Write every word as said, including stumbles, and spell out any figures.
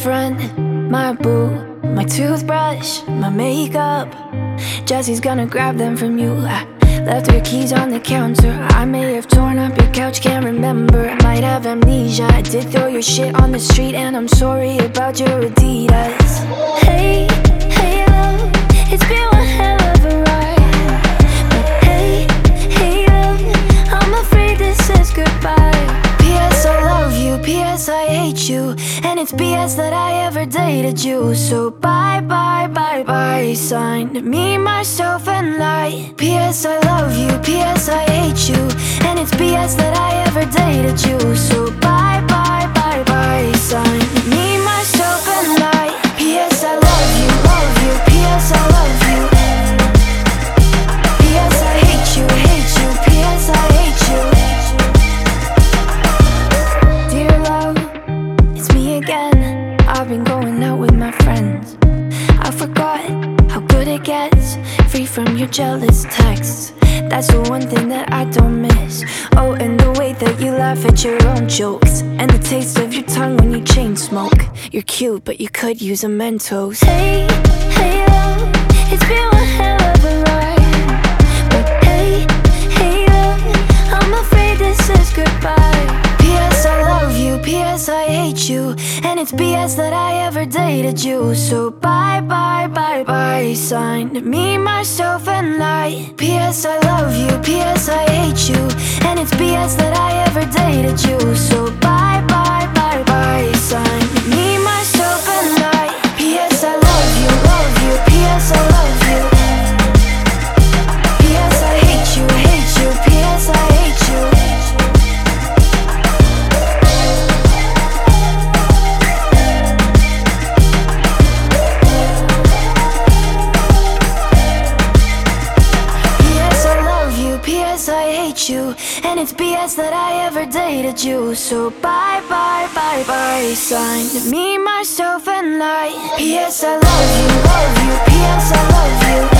best friend, my boo, my toothbrush, my makeup. Jesse's gonna grab them from you. I left your keys on the counter. I may have torn up your couch, can't remember. I might have amnesia. I did throw your shit on the street, and I'm sorry about your Adidas. Hey, hey love, it's been one hell of a ride. But hey, hey love, I'm afraid this is goodbye. P S I love you, P S I hate you, and it's B S that I ever dated you. So bye, bye, bye, bye. Signed me, myself, and I. P S I love you, P S I hate you, and it's B S that I ever dated you. So bye, bye, bye, bye. Signed me, myself, and I. P S I love you, love you, P S I love you. P S I hate you, hate you, P S I hate you. Dear love, it's me again. I've been going out with my friends. I forgot how good it gets, free from your jealous texts. That's the one thing that I don't miss. Oh, and the way that you laugh at your own jokes, and the taste of your tongue when you chain smoke. You're cute, but you could use a Mentos. Hey, hey love, it's been one hell of a ride. But hey, hey love, I'm afraid this is goodbye. P S I love you, P S I hate you, and it's B S that I ever dated you. So bye, bye, bye, bye. Signed me, myself, and I. P S I love you, P S I hate you, and it's B S that I ever dated you. So bye, bye, bye, bye. Signed me, myself, and I. P S I love you, love you, P S I love you. P S I hate you, hate you, P S I hate you. P S I hate you, and it's B S that I ever dated you. So bye, bye, bye, bye. Signed me, myself, and I. P S I love you, love you, P S I love you.